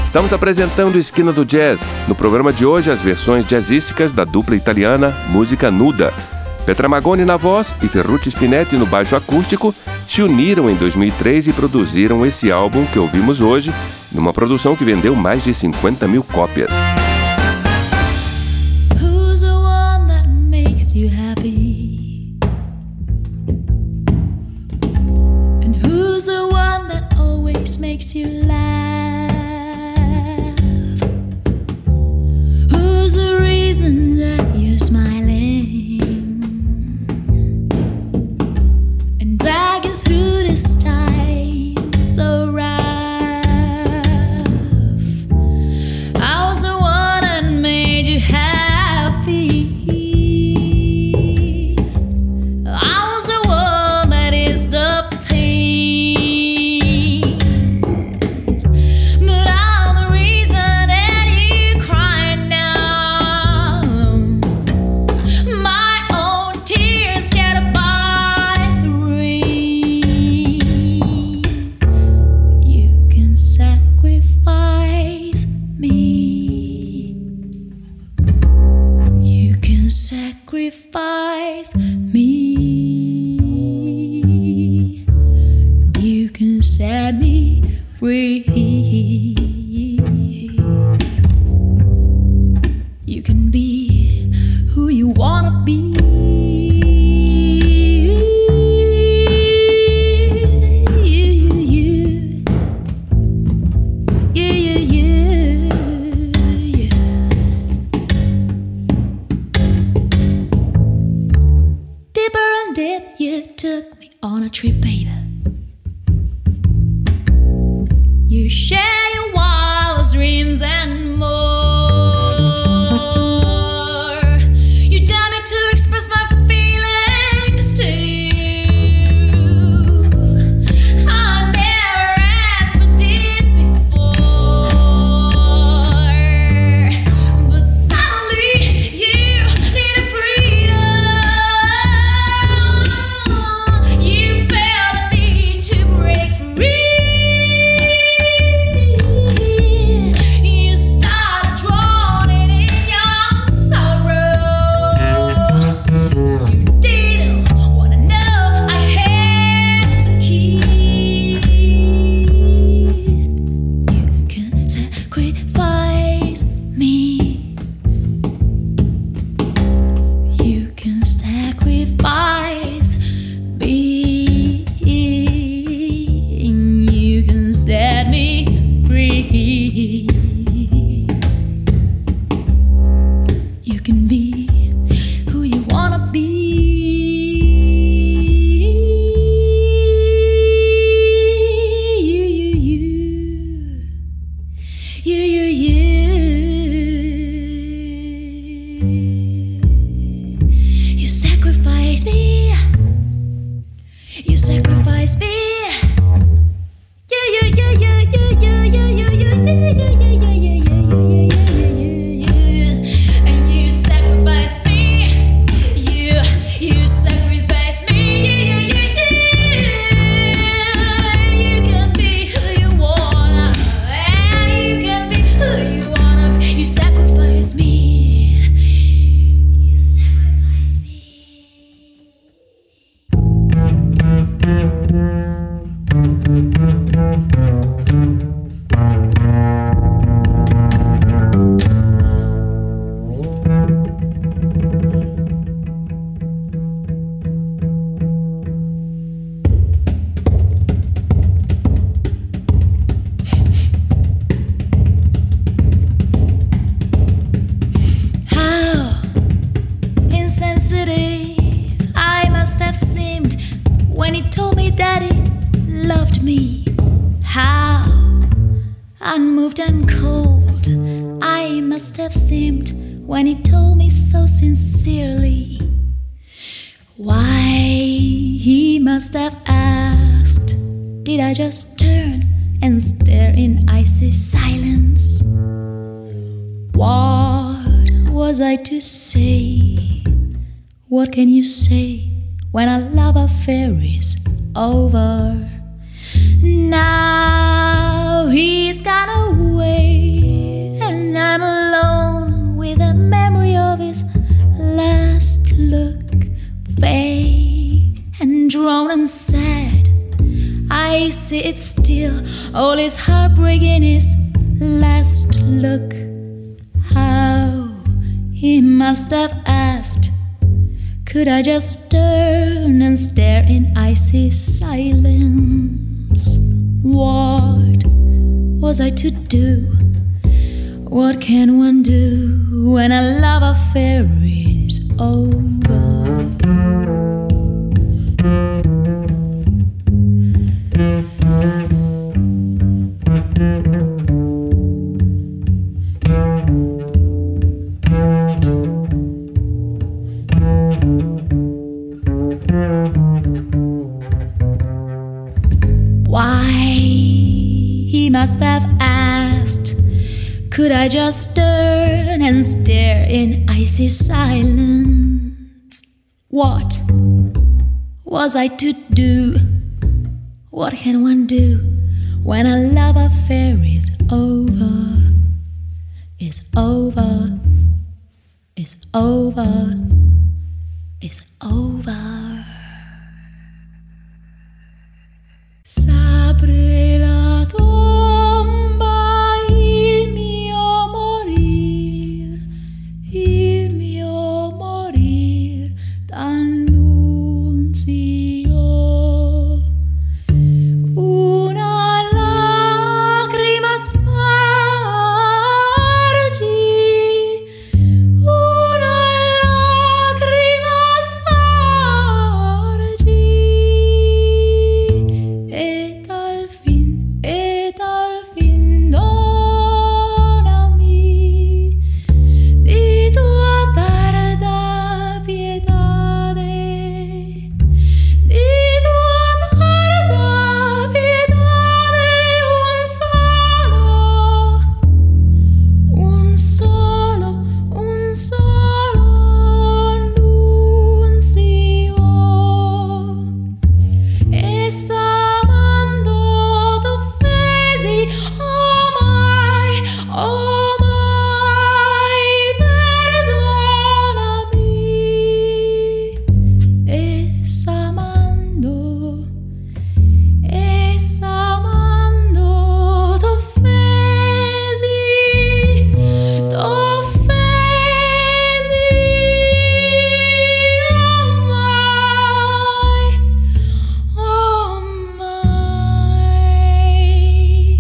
Estamos apresentando Esquina do Jazz. No programa de hoje, as versões jazzísticas da dupla italiana Música Nuda. Petra Magoni na voz e Ferruccio Spinetti no baixo acústico se uniram em 2003 e produziram esse álbum que ouvimos hoje, numa produção que vendeu mais de 50 mil cópias. Who's the one that makes you happy? And who's the one that always makes you laugh? Who's the reason that you're smiling and drag you through this time so rough? I was the one that made you happy. I was the one that is the pain. But I'm the reason that you cry now. My own tears get by the rain. You can sacrifice me. You can sacrifice me. You can set me free. You can be who you wanna be. Dipper and dip, you took me on a trip, baby. You share your wild dreams and more. You tell me to express my feelings to you. I never asked for this before, but suddenly you need a freedom. You felt the need to break free. You started drowning in your sorrow. You didn't wanna know I had the key. You can sacrifice me. You can sacrifice me. You can set me free. You can be who you wanna be. You sacrifice me. You sacrifice me. And you sacrifice me. You sacrifice me. You can be who you wanna. You can be who you wanna be. You sacrifice me. You sacrifice me. How insensitive I must have seemed when he told me that he loved me. How unmoved and cold I must have seemed when he told me so sincerely. Why he must have asked, did I just turn and stare in icy silence? What was I to say? What can you say when a love affair is over? Now he's gone away. see it still. All his heartbreak in his last look. How he must have asked, could I just turn and stare in icy silence? What was I to do? What can one do when a love affair is over? He must have asked, could I just turn and stare in icy silence? What was I to do? What can one do when a love affair is over? It's over. It's over. It's over. S'apre la tomba, il mio morir t'annunzio. Una lacrima spargi, una lacrima spargi. Et al fin donami di tua tarda pietade, di tua tarda pietade, un solo annunzio. Essa oh my, perdonami. Essa amando t'offesi, oh my.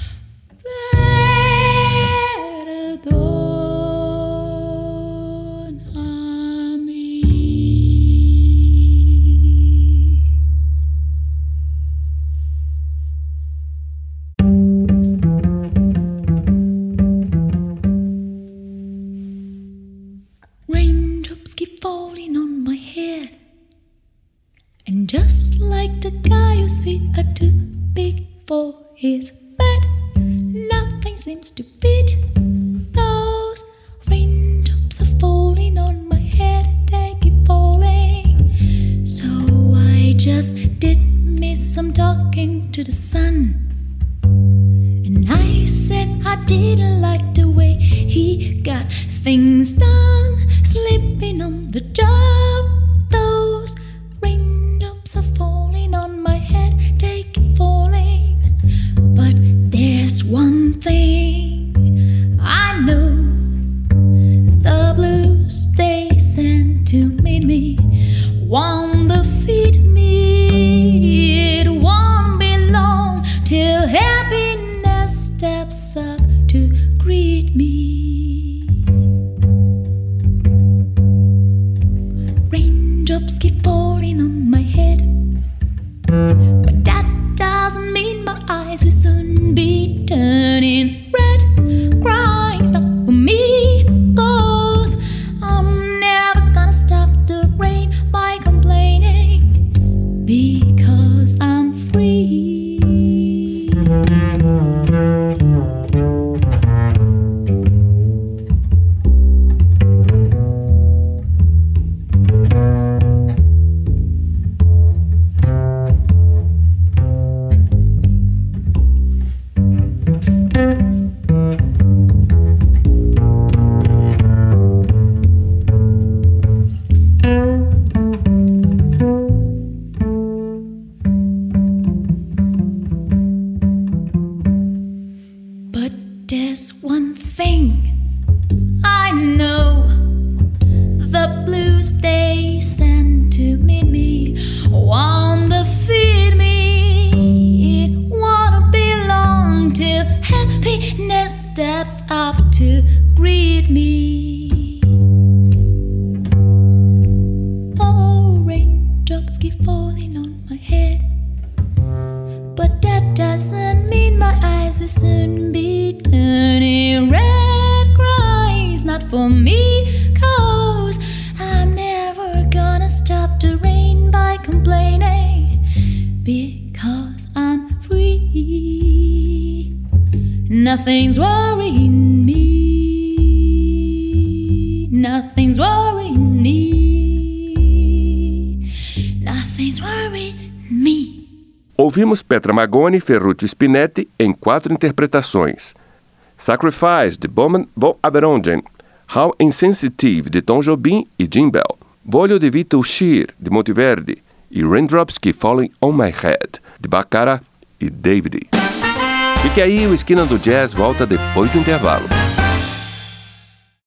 Raindrops keep falling on my head, and just like the guy whose feet are too big for his bed, nothing seems to fit. Those raindrops are falling on my head, they keep falling. So I just did me some talking to the sun, and I said I didn't like the way he got things done, sleeping on the job. Those raindrops are falling on my head, they keep falling. But there's one thing I know, the blues they sent to meet me won't defeat me. It won't be long till happiness steps up to greet me. Raindrops keep falling on my head, but that doesn't mean my eyes will soon be turning red. Crying's not for me, 'cause I'm never gonna stop the rain by complaining. There's one thing I know, the blues they send to meet me wanna feed me, wanna belong till happiness steps up to greet me. Oh, raindrops keep falling on my head, but that doesn't mean my eyes will soon be turning red. Crying's not for me, 'cause I'm never gonna stop the rain by complaining, because I'm free. Nothing's worrying me, nothing's worrying me, nothing's worrying me. Ouvimos Petra Magone e Ferruccio Spinetti em 4 interpretações: Sacrifice, de Bowman Van Aberongen, How Insensitive, de Tom Jobim e Jim Bell, Voglio di vita uscir, de Monteverdi, e Raindrops Keep Falling on My Head, de Baccara e David. Fique aí, o Esquina do Jazz volta depois do intervalo.